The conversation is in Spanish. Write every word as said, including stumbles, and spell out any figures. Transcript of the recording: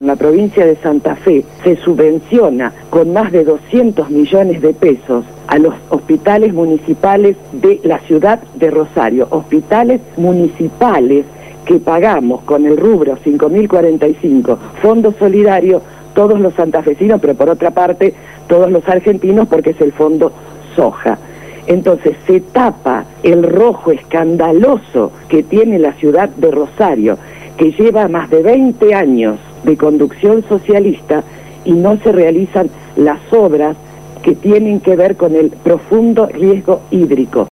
la provincia de Santa Fe se subvenciona con más de doscientos millones de pesos a los hospitales municipales de la ciudad de Rosario, hospitales municipales que pagamos con el rubro cinco mil cuarenta y cinco, Fondo Solidario, todos los santafesinos, pero por otra parte todos los argentinos, porque es el Fondo Soja. Entonces se tapa el rojo escandaloso que tiene la ciudad de Rosario, que lleva más de veinte años de conducción socialista, y no se realizan las obras que tienen que ver con el profundo riesgo hídrico.